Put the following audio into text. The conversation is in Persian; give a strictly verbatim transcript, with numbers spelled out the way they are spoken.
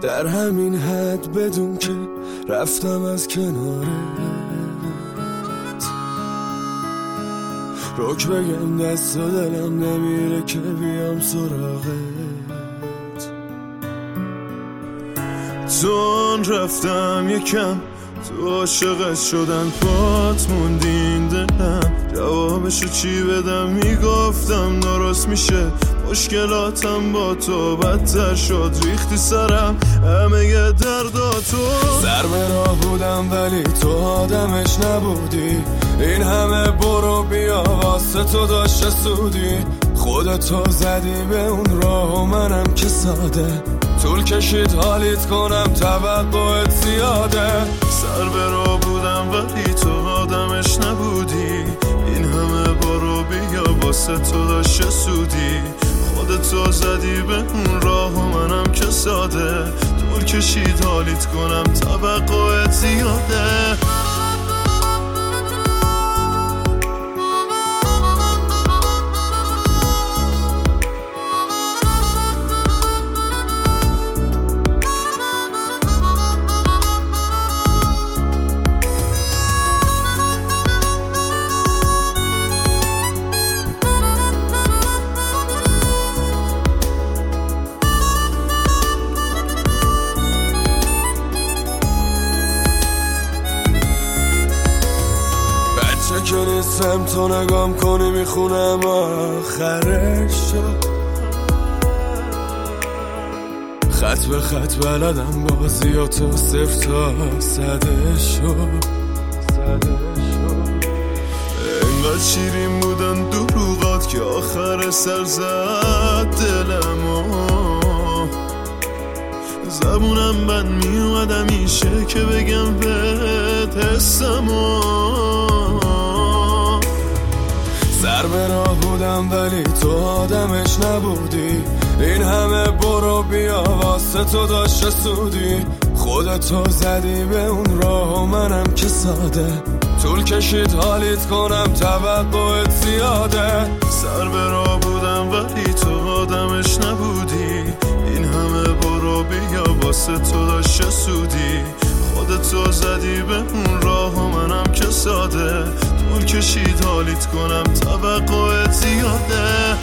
در همین حد بدون که رفتم از کنارت، رک بگم دست و دلم نمیره که بیام سراغت. چون رفتم یکم تو عاشقت شدن پات موندین دلم، جوابشو چی بدم؟ میگفتم درست میشه، مشکلاتم با تو بدتر شد، ریختی سرم همه ی درداتو. سر به راه بودم ولی تو آدمش نبودی، این همه برو بیا واسه تو داشت سودی، خودتو زدی به اون راه و منم که ساده، طول کشید حالیت کنم توقعت زیاده. سر به راه بودم ولی تو آدمش نبودی، این همه برو بیا واسه تو داشت سودی، خودتو زدی به اون راه و منم که ساده، طول کشید حالیت کنم توقعت زیاده. که نیستم تو نگام کنی میخونم آخرشو، خط به خط بلدم بازی و تو صفر تا صده شو. انقدر شیرین بودن دروغات که آخر سر زد دلمو، زبونم بند میومد همیشه که بگم بهت حسمو. سر به راه بودم ولی تو آدمش نبودی، این همه برو بیا واسه تو داشت سودی، خودتو زدی به اون راه و منم که ساده، طول کشید حالیت کنم توقعت زیاده. سر به راه بودم ولی تو آدمش نبودی، این همه برو بیا واسه تو داشت سودی، خودتو زدی به اون راه و منم که ساده، طول کشید حالیت کنم توقعت زیاده.